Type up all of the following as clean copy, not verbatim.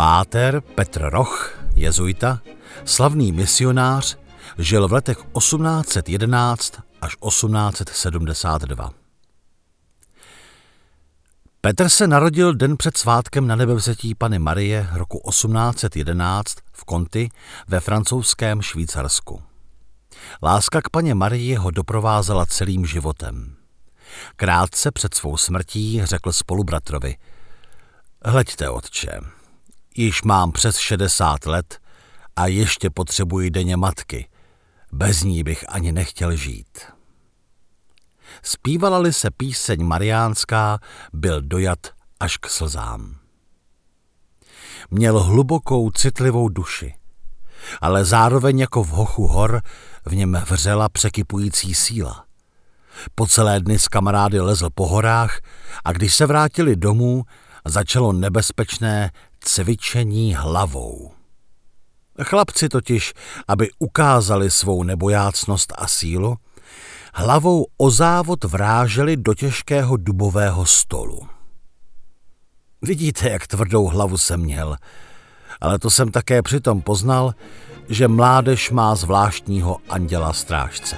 Páter Petr Roch, jezuita, slavný misionář, žil v letech 1811 až 1872. Petr se narodil den před svátkem Nanebevzetí Panny Marie roku 1811 v Conti ve francouzském Švýcarsku. Láska k Panně Marii ho doprovázela celým životem. Krátce před svou smrtí řekl spolubratrovi: Hleďte, otče, již mám přes 60 let a ještě potřebuji denně matky. Bez ní bych ani nechtěl žít. Zpívala-li se píseň mariánská, byl dojat až k slzám. Měl hlubokou, citlivou duši, ale zároveň jako v hochu hor v něm vřela překypující síla. Po celé dny s kamarády lezl po horách a když se vrátili domů, začalo nebezpečné cvičení hlavou. Chlapci totiž, aby ukázali svou nebojácnost a sílu, hlavou o závod vráželi do těžkého dubového stolu. Vidíte, jak tvrdou hlavu jsem měl, ale to jsem také přitom poznal, že mládež má zvláštního anděla strážce.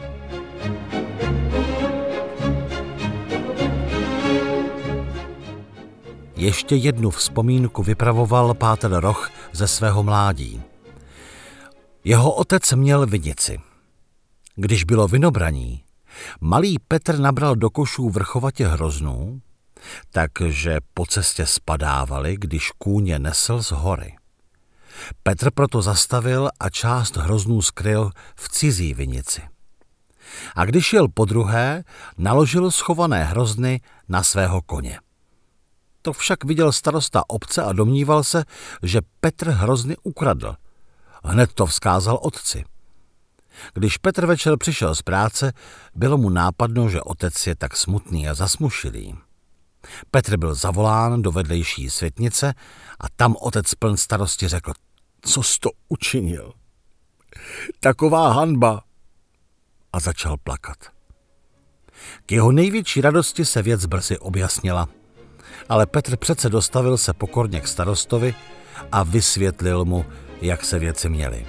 Ještě jednu vzpomínku vypravoval páter Roch ze svého mládí. Jeho otec měl vinici. Když bylo vinobraní, malý Petr nabral do košů vrchovatě hroznů, takže po cestě spadávali, když kůň je nesl z hory. Petr proto zastavil a část hroznů skryl v cizí vinici. A když jel podruhé, naložil schované hrozny na svého koně. To však viděl starosta obce a domníval se, že Petr hrozny ukradl. Hned to vzkázal otci. Když Petr večer přišel z práce, bylo mu nápadno, že otec je tak smutný a zasmušilý. Petr byl zavolán do vedlejší světnice a tam otec pln starosti řekl: Co jsi to učinil? Taková hanba! A začal plakat. K jeho největší radosti se věc brzy objasnila, ale Petr přece dostavil se pokorně k starostovi a vysvětlil mu, jak se věci měly.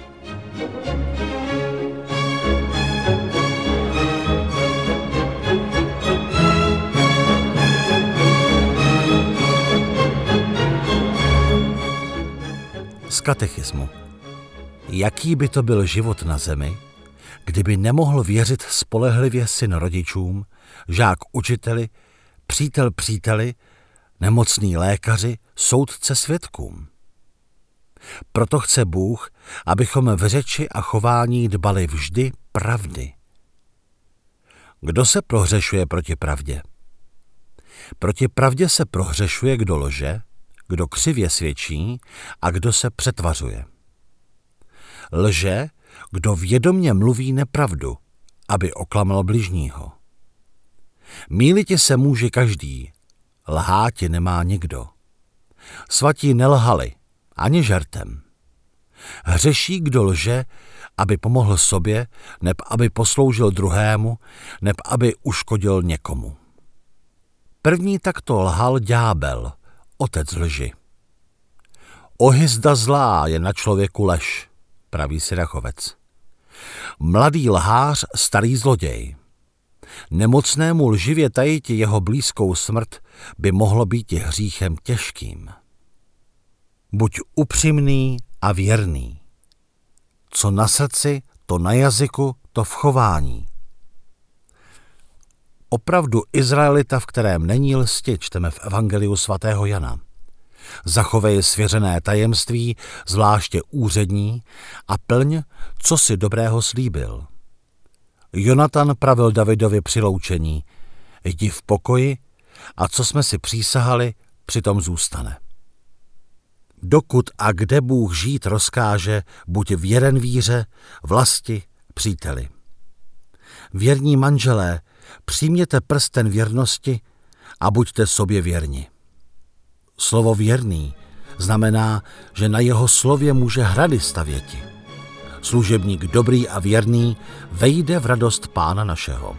Z katechismu. Jaký by to byl život na zemi, kdyby nemohl věřit spolehlivě syn rodičům, žák učiteli, přítel příteli, nemocný lékaři, soudce svědkům? Proto chce Bůh, abychom v řeči a chování dbali vždy pravdy. Kdo se prohřešuje proti pravdě? Proti pravdě se prohřešuje, kdo lže, kdo křivě svědčí a kdo se přetvařuje. Lže, kdo vědomě mluví nepravdu, aby oklamal bližního. Mýliti se může každý, lháti nemá nikdo. Svatí nelhali, ani žertem. Hřeší, kdo lže, aby pomohl sobě, neb aby posloužil druhému, neb aby uškodil někomu. První takto lhal ďábel, otec lži. Ohyzda zlá je na člověku lež, praví Sirachovec. Mladý lhář, starý zloděj. Nemocnému lživě tajiti jeho blízkou smrt by mohlo být hříchem těžkým. Buď upřímný a věrný. Co na srdci, to na jazyku, to v chování. Opravdu Izraelita, v kterém není lsti, čteme v Evangeliu svatého Jana. Zachovej svěřené tajemství, zvláště úřední, a plň, co si dobrého slíbil. Jonatan pravil Davidovi při loučení: Jdi v pokoji a co jsme si přísahali, přitom zůstane. Dokud a kde Bůh žít rozkáže, buď věren víře, vlasti, příteli. Věrní manželé, přijměte prsten věrnosti a buďte sobě věrni. Slovo věrný znamená, že na jeho slově může hrady stavěti. Služebník dobrý a věrný vejde v radost Pána našeho.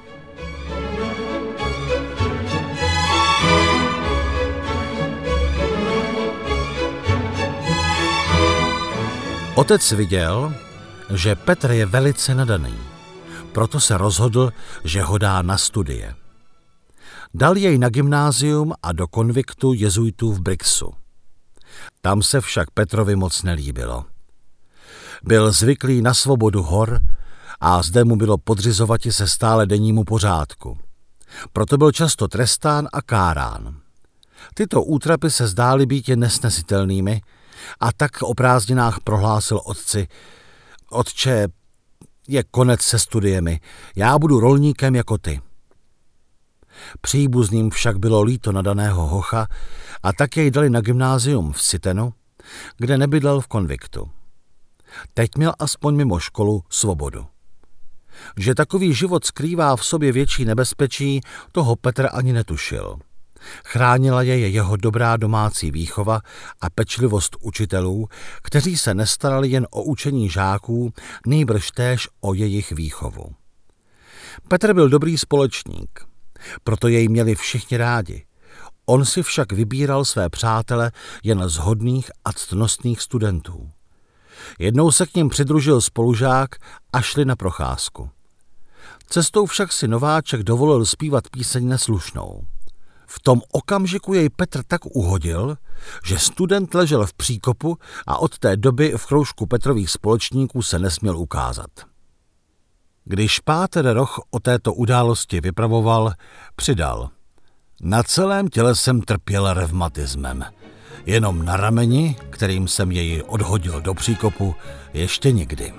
Otec viděl, že Petr je velice nadaný, proto se rozhodl, že ho dá na studie. Dal jej na gymnázium a do konviktu jezuitů v Brixu. Tam se však Petrovi moc nelíbilo. Byl zvyklý na svobodu hor a zde mu bylo podřizovati se stále dennímu pořádku. Proto byl často trestán a kárán. Tyto útrapy se zdály být jen nesnesitelnými a tak o prázdninách prohlásil otci: Otče, je konec se studiemi, já budu rolníkem jako ty. Příbuzným však bylo líto nadaného hocha a tak jej dali na gymnázium v Sitenu, kde nebydlel v konviktu. Teď měl aspoň mimo školu svobodu. Že takový život skrývá v sobě větší nebezpečí, toho Petr ani netušil. Chránila je jeho dobrá domácí výchova a pečlivost učitelů, kteří se nestarali jen o učení žáků, nýbrž též o jejich výchovu. Petr byl dobrý společník, proto jej měli všichni rádi. On si však vybíral své přátele jen z hodných a ctnostných studentů. Jednou se k nim přidružil spolužák a šli na procházku. Cestou však si nováček dovolil zpívat píseň neslušnou. V tom okamžiku jej Petr tak uhodil, že student ležel v příkopu a od té doby v kroužku Petrových společníků se nesměl ukázat. Když páter Roch o této události vypravoval, přidal: Na celém těle jsem trpěl revmatismem. Jenom na rameni, kterým jsem jej odhodil do příkopu, ještě nikdy.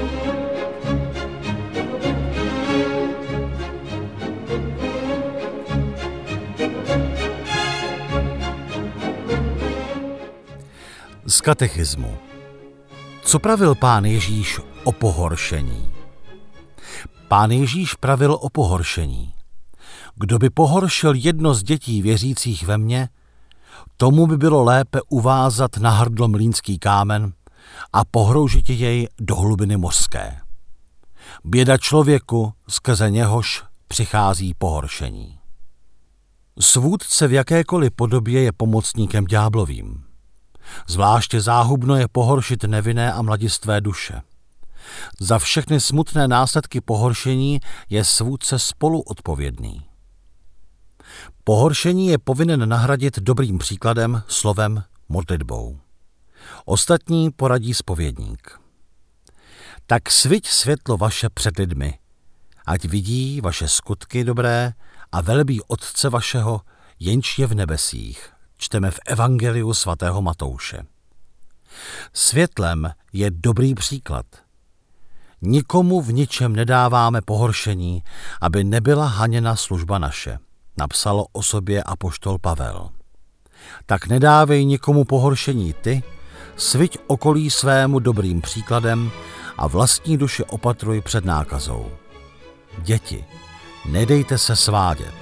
Z katechismu. Co pravil Pán Ježíš o pohoršení? Pán Ježíš pravil o pohoršení. Kdo by pohoršil jedno z dětí věřících ve mně, tomu by bylo lépe uvázat na hrdlo mlýnský kámen a pohroužit jej do hlubiny mořské. Běda člověku, skrze něhož přichází pohoršení. Svůdce v jakékoliv podobě je pomocníkem ďáblovým. Zvláště záhubno je pohoršit nevinné a mladistvé duše. Za všechny smutné následky pohoršení je svůdce spoluodpovědný. Pohoršení je povinen nahradit dobrým příkladem, slovem, modlitbou. Ostatní poradí zpovědník. Tak sviť světlo vaše před lidmi, ať vidí vaše skutky dobré a velebí Otce vašeho, jenž je v nebesích. Čteme v Evangeliu svatého Matouše. Světlem je dobrý příklad. Nikomu v ničem nedáváme pohoršení, aby nebyla haněna služba naše, napsalo o sobě apoštol Pavel. Tak nedávej nikomu pohoršení ty, sviť okolí svému dobrým příkladem a vlastní duši opatruj před nákazou. Děti, nedejte se svádět.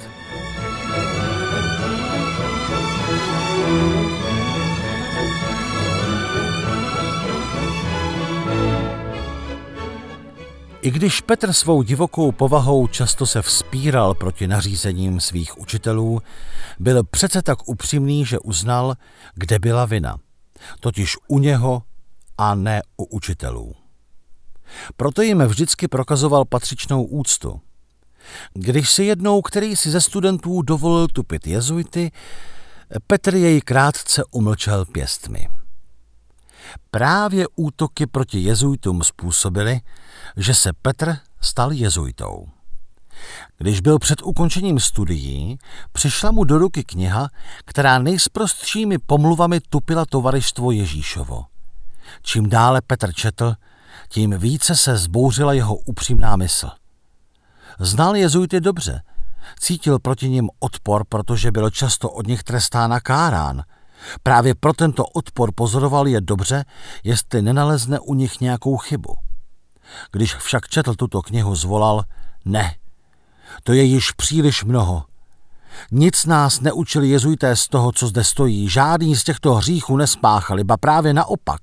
I když Petr svou divokou povahou často se vzpíral proti nařízením svých učitelů, byl přece tak upřímný, že uznal, kde byla vina, totiž u něho a ne u učitelů. Proto jim vždycky prokazoval patřičnou úctu. Když si jednou který si ze studentů dovolil tupit jezuity, Petr jej krátce umlčel pěstmi. Právě útoky proti jezuitům způsobily, že se Petr stal jezuitou. Když byl před ukončením studií, přišla mu do ruky kniha, která nejsprostšími pomluvami tupila tovarištvo Ježíšovo. Čím dále Petr četl, tím více se zbouřila jeho upřímná mysl. Znal jezuity dobře, cítil proti nim odpor, protože byl často od nich trestán a kárán. Právě pro tento odpor pozoroval je dobře, jestli nenalezne u nich nějakou chybu. Když však četl tuto knihu, zvolal: Ne, to je již příliš mnoho. Nic nás neučili jezuité z toho, co zde stojí. Žádný z těchto hříchů nespáchali, ba právě naopak.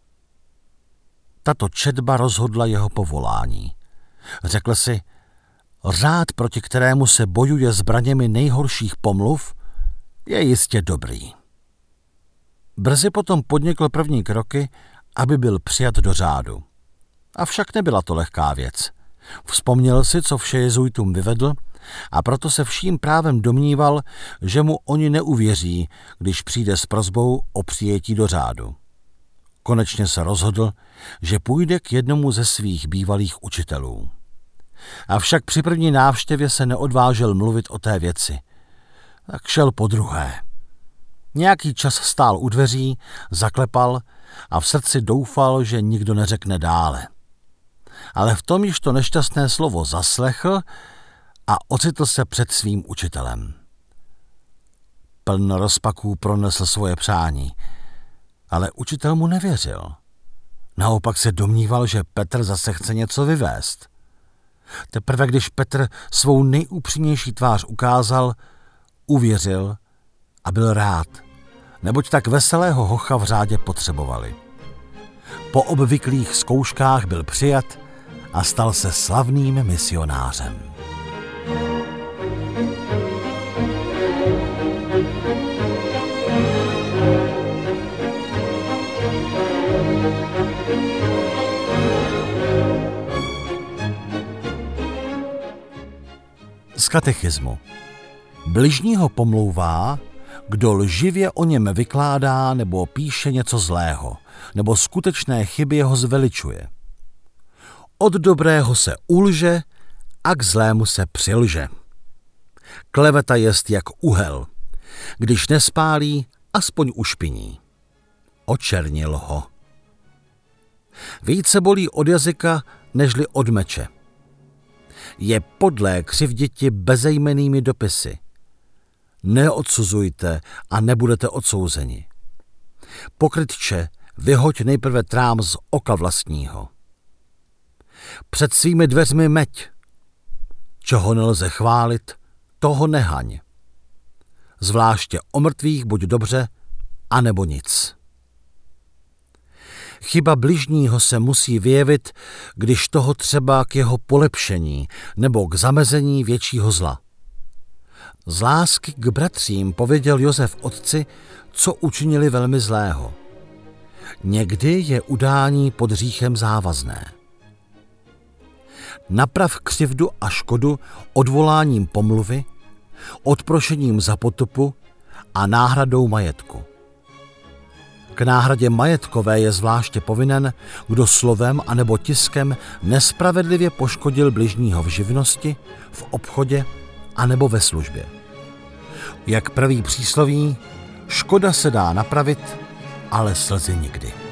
Tato četba rozhodla jeho povolání. Řekl si: řád, proti kterému se bojuje zbraněmi nejhorších pomluv, je jistě dobrý. Brzy potom podnikl první kroky aby byl přijat do řádu. Avšak nebyla to lehká věc. Vzpomněl si, co vše jezuitům vyvedl, a proto se vším právem domníval, že mu oni neuvěří, když přijde s prosbou o přijetí do řádu. Konečně se rozhodl, že půjde k jednomu ze svých bývalých učitelů. Avšak při první návštěvě se neodvážil mluvit o té věci. Tak šel podruhé. Nějaký čas stál u dveří, zaklepal a v srdci doufal, že nikdo neřekne dále. Ale v tom již to nešťastné slovo zaslechl a ocitl se před svým učitelem. Pln rozpaků pronesl svoje přání, ale učitel mu nevěřil. Naopak se domníval, že Petr zase chce něco vyvést. Teprve když Petr svou nejupřímnější tvář ukázal, uvěřil a byl rád, neboť tak veselého hocha v řádě potřebovali. Po obvyklých zkouškách byl přijat a stal se slavným misionářem. Z katechismu. Bližního pomlouvá, kdo lživě o něm vykládá nebo píše něco zlého, nebo skutečné chyby jeho zveličuje. Od dobrého se ulže a k zlému se přilže. Kleveta jest jak uhel. Když nespálí, aspoň ušpiní. Očernil ho. Více bolí od jazyka, nežli od meče. Je podlé křivditi bezejmennými dopisy. Neodsuzujte a nebudete odsouzeni. Pokrytče, vyhoď nejprve trám z oka vlastního. Před svými dveřmi meď. Čeho nelze chválit, toho nehaň. Zvláště o mrtvých buď dobře, anebo nic. Chyba bližního se musí vyjevit, když toho třeba k jeho polepšení nebo k zamezení většího zla. Z lásky k bratřím pověděl Josef otci, co učinili velmi zlého. Někdy je udání pod hříchem závazné. Naprav křivdu a škodu odvoláním pomluvy, odprošením za potupu a náhradou majetku. K náhradě majetkové je zvláště povinen, kdo slovem anebo tiskem nespravedlivě poškodil bližního v živnosti, v obchodě anebo ve službě. Jak praví přísloví, škoda se dá napravit, ale slzy nikdy.